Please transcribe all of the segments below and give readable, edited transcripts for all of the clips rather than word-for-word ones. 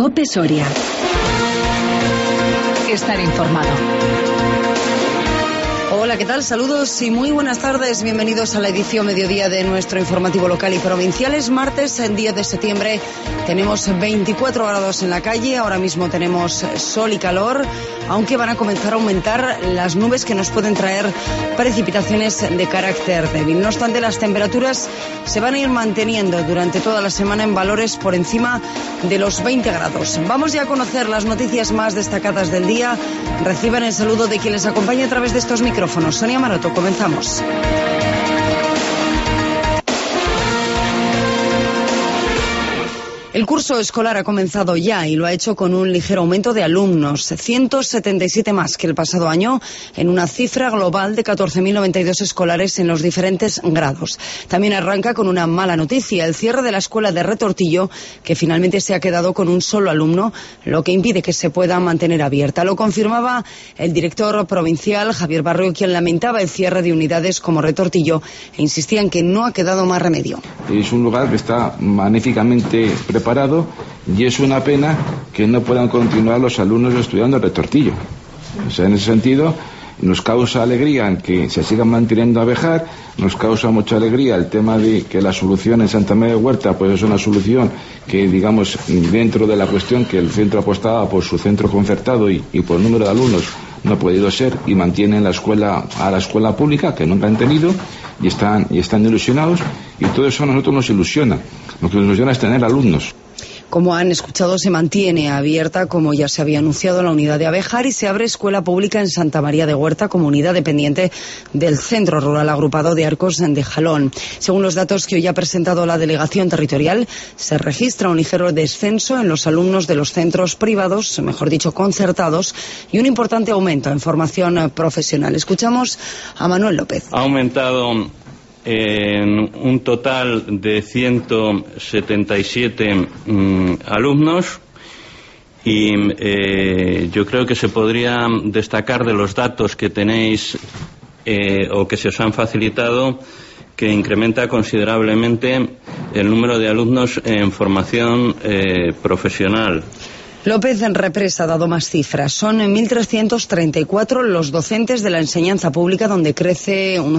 COPE Soria. Estar informado. Hola, ¿qué tal? Saludos y muy buenas tardes. Bienvenidos a la edición mediodía de nuestro informativo local y provincial. Es martes, en 10 de septiembre. Tenemos 24 grados en la calle. Ahora mismo tenemos sol y calor, aunque van a comenzar a aumentar las nubes que nos pueden traer precipitaciones de carácter débil. No obstante, las temperaturas se van a ir manteniendo durante toda la semana en valores por encima de los 20 grados. Vamos ya a conocer las noticias más destacadas del día. Reciban el saludo de quien les acompaña a través de estos micrófonos. Sonia Maroto, comenzamos. El curso escolar ha comenzado ya y lo ha hecho con un ligero aumento de alumnos, 177 más que el pasado año, en una cifra global de 14.092 escolares en los diferentes grados. También arranca con una mala noticia, el cierre de la escuela de Retortillo, que finalmente se ha quedado con un solo alumno, lo que impide que se pueda mantener abierta. Lo confirmaba el director provincial, Javier Barrio, quien lamentaba el cierre de unidades como Retortillo e insistía en que no ha quedado más remedio. Es un lugar que está magníficamente preparado y es una pena que no puedan continuar los alumnos estudiando el Retortillo. O sea, en ese sentido nos causa alegría en que se sigan manteniendo a Béjar, nos causa mucha alegría el tema de que la solución en Santa María de Huerta pues es una solución que, digamos, dentro de la cuestión que el centro apostaba por su centro concertado y por el número de alumnos no ha podido ser, y mantienen la escuela pública que nunca han tenido y están ilusionados, y todo eso a nosotros nos ilusiona. Lo que nos ilusiona es tener alumnos. Como han escuchado, se mantiene abierta, como ya se había anunciado, la unidad de Abéjar y se abre escuela pública en Santa María de Huerta como unidad dependiente del Centro Rural Agrupado de Arcos de Jalón. Según los datos que hoy ha presentado la delegación territorial, se registra un ligero descenso en los alumnos de los centros privados, mejor dicho concertados, y un importante aumento en formación profesional. Escuchamos a Manuel López. Ha aumentado en un total de 177 alumnos y yo creo que se podría destacar de los datos que tenéis o que se os han facilitado que incrementa considerablemente el número de alumnos en formación profesional. López en Represa ha dado más cifras. Son 1.334 los docentes de la enseñanza pública, donde crece un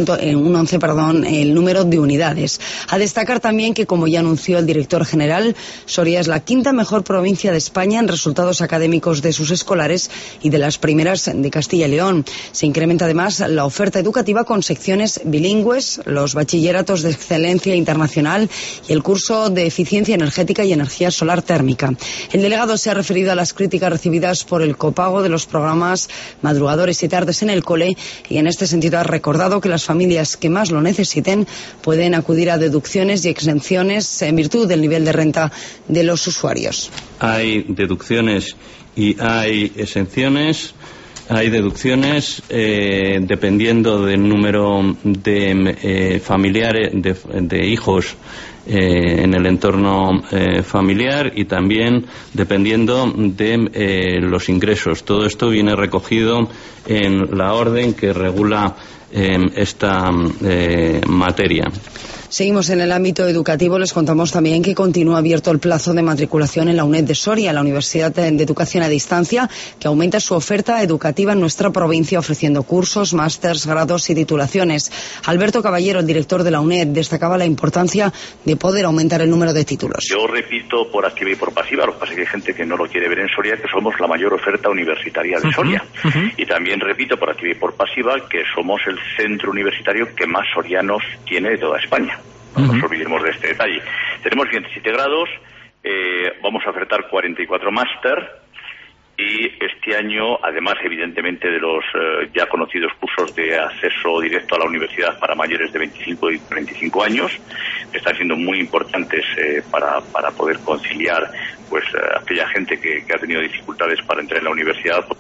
11% el número de unidades. A destacar también que, como ya anunció el director general, Soria es la quinta mejor provincia de España en resultados académicos de sus escolares y de las primeras de Castilla y León. Se incrementa además la oferta educativa con secciones bilingües, los bachilleratos de excelencia internacional y el curso de eficiencia energética y energía solar térmica. El delegado se ha referido a las críticas recibidas por el copago de los programas madrugadores y tardes en el cole y en este sentido ha recordado que las familias que más lo necesiten pueden acudir a deducciones y exenciones en virtud del nivel de renta de los usuarios. Hay deducciones y hay exenciones. Hay deducciones dependiendo del número de familiares, de hijos en el entorno familiar y también dependiendo de los ingresos. Todo esto viene recogido en la orden que regula esta materia. Seguimos en el ámbito educativo. Les contamos también que continúa abierto el plazo de matriculación en la UNED de Soria, la Universidad de Educación a Distancia, que aumenta su oferta educativa en nuestra provincia ofreciendo cursos, másters, grados y titulaciones. Alberto Caballero, el director de la UNED, destacaba la importancia de poder aumentar el número de títulos. Yo repito por activa y por pasiva, lo que pasa es que hay gente que no lo quiere ver en Soria, que somos la mayor oferta universitaria de Soria. Y también repito por activa y por pasiva que somos el centro universitario que más sorianos tiene de toda España. No nos olvidemos de este detalle. Tenemos 27 grados, vamos a ofertar 44 máster y este año, además evidentemente de los ya conocidos cursos de acceso directo a la universidad para mayores de 25 y 35 años, que están siendo muy importantes para poder conciliar pues aquella gente que ha tenido dificultades para entrar en la universidad.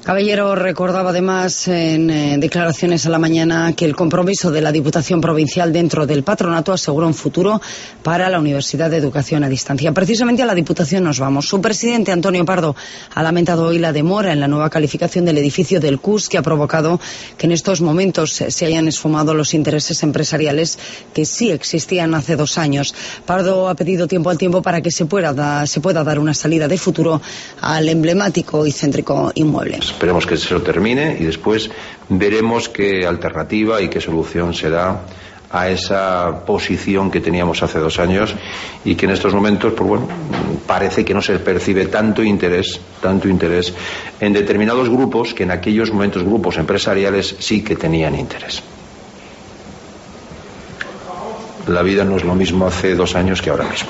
Caballero recordaba además en declaraciones a la mañana que el compromiso de la Diputación Provincial dentro del patronato asegura un futuro para la Universidad de Educación a Distancia. Precisamente a la Diputación nos vamos. Su presidente, Antonio Pardo, ha lamentado hoy la demora en la nueva calificación del edificio del CUS, que ha provocado que en estos momentos se hayan esfumado los intereses empresariales que sí existían hace 2 años. Pardo ha pedido tiempo al tiempo para que se pueda dar una salida de futuro al emblemático y céntrico inmueble. Esperemos que se lo termine y después veremos qué alternativa y qué solución se da a esa posición que teníamos hace 2 años y que en estos momentos, pues bueno, parece que no se percibe tanto interés en determinados grupos que en aquellos momentos grupos empresariales sí que tenían interés. La vida no es lo mismo hace 2 años que ahora mismo.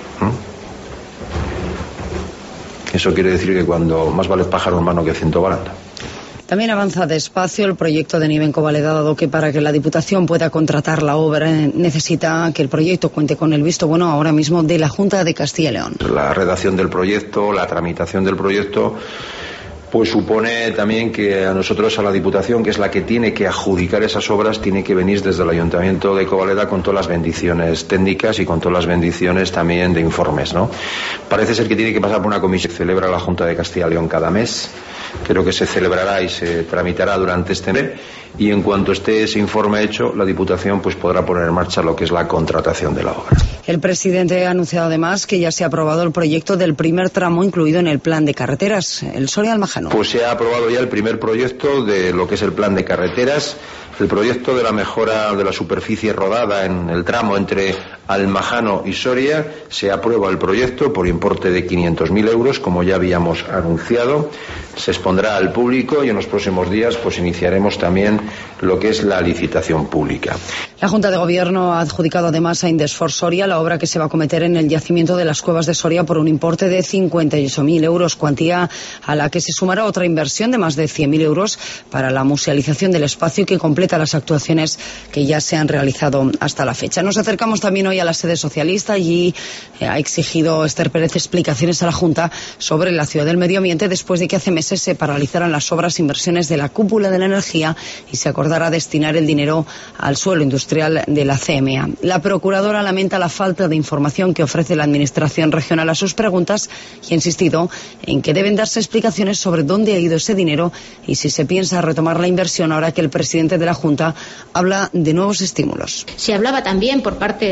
Eso quiere decir que cuando más vale pájaro en mano que ciento volando. También avanza despacio el proyecto de Nivenco Valeda, dado que para que la Diputación pueda contratar la obra necesita que el proyecto cuente con el visto bueno ahora mismo de la Junta de Castilla y León. La redacción del proyecto, la tramitación del proyecto, pues supone también que a nosotros, a la Diputación, que es la que tiene que adjudicar esas obras, tiene que venir desde el Ayuntamiento de Covaleda con todas las bendiciones técnicas y con todas las bendiciones también de informes, ¿no? Parece ser que tiene que pasar por una comisión que celebra la Junta de Castilla y León cada mes. Creo que se celebrará y se tramitará durante este mes, y en cuanto esté ese informe hecho, la Diputación pues podrá poner en marcha lo que es la contratación de la obra. El presidente ha anunciado además que ya se ha aprobado el proyecto del primer tramo incluido en el plan de carreteras, el Soria-Almajano. Pues se ha aprobado ya el primer proyecto de lo que es el plan de carreteras, el proyecto de la mejora de la superficie rodada en el tramo entre Almajano y Soria. Se aprueba el proyecto por importe de 500.000 euros, como ya habíamos anunciado. Se expondrá al público y en los próximos días pues iniciaremos también lo que es la licitación pública. La Junta de Gobierno ha adjudicado además a Indesfor Soria la obra que se va a cometer en el yacimiento de las Cuevas de Soria por un importe de 58.000 euros, cuantía a la que se sumará otra inversión de más de 100.000 euros para la musealización del espacio que completa las actuaciones que ya se han realizado hasta la fecha. Nos acercamos también hoy a la sede socialista. Allí ha exigido Esther Pérez explicaciones a la Junta sobre la ciudad del medio ambiente después de que hace meses se paralizaran las obras e inversiones de la cúpula de la energía y se acordara destinar el dinero al suelo industrial de la CMA. La procuradora lamenta la falta de información que ofrece la Administración regional a sus preguntas y ha insistido en que deben darse explicaciones sobre dónde ha ido ese dinero y si se piensa retomar la inversión ahora que el presidente de la Junta habla de nuevos estímulos. Se hablaba también por parte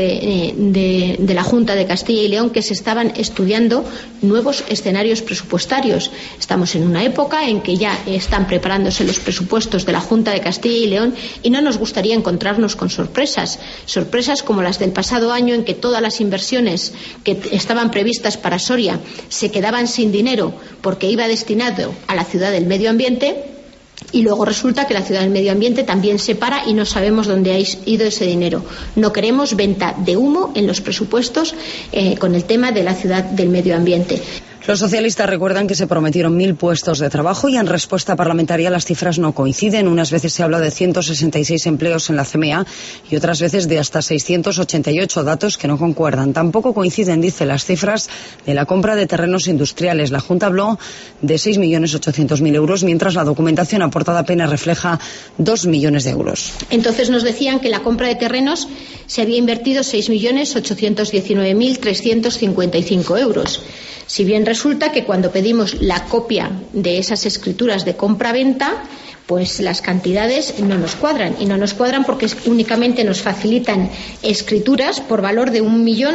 de la Junta de Castilla y León que se estaban estudiando nuevos escenarios presupuestarios. Estamos en una época en que ya están preparándose los presupuestos de la Junta de Castilla y León y no nos gustaría encontrarnos con sorpresas como las del pasado año, en que todas las inversiones que estaban previstas para Soria se quedaban sin dinero porque iba destinado a la ciudad del medio ambiente. Y luego resulta que la ciudad del medio ambiente también se para y no sabemos dónde ha ido ese dinero. No queremos venta de humo en los presupuestos con el tema de la ciudad del medio ambiente. Los socialistas recuerdan que se prometieron 1.000 puestos de trabajo y en respuesta parlamentaria las cifras no coinciden. Unas veces se habla de 166 empleos en la CMA y otras veces de hasta 688, datos que no concuerdan. Tampoco coinciden, dice, las cifras de la compra de terrenos industriales. La Junta habló de 6.800.000 euros, mientras la documentación aportada apenas refleja 2 millones de euros. Entonces nos decían que la compra de terrenos se había invertido 6.819.355 euros. Si bien resulta que cuando pedimos la copia de esas escrituras de compra-venta, pues las cantidades no nos cuadran. Y no nos cuadran porque únicamente nos facilitan escrituras por valor de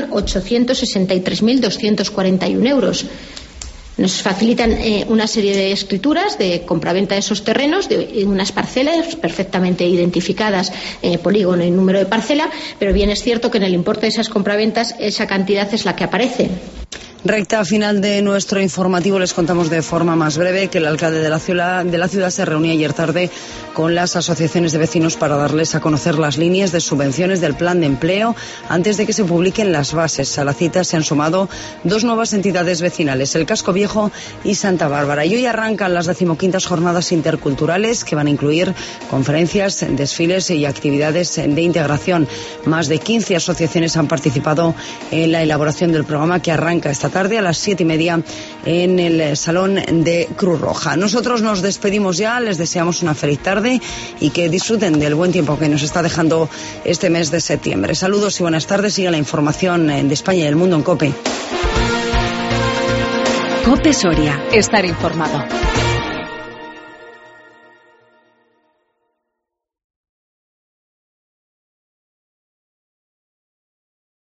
1.863.241 euros. Nos facilitan una serie de escrituras de compraventa de esos terrenos, de unas parcelas perfectamente identificadas, polígono y número de parcela, pero bien es cierto que en el importe de esas compraventas esa cantidad es la que aparece. Recta final de nuestro informativo. Les contamos de forma más breve que el alcalde de la ciudad se reunía ayer tarde con las asociaciones de vecinos para darles a conocer las líneas de subvenciones del plan de empleo antes de que se publiquen las bases. A la cita se han sumado 2 nuevas entidades vecinales, el Casco Viejo y Santa Bárbara. Y hoy arrancan las 15ª jornadas interculturales que van a incluir conferencias, desfiles y actividades de integración. Más de 15 asociaciones han participado en la elaboración del programa que arranca esta tarde a las 7:30 en el Salón de Cruz Roja. Nosotros nos despedimos ya, les deseamos una feliz tarde y que disfruten del buen tiempo que nos está dejando este mes de septiembre. Saludos y buenas tardes. Sigue la información de España y el mundo en COPE. COPE Soria. Estar informado.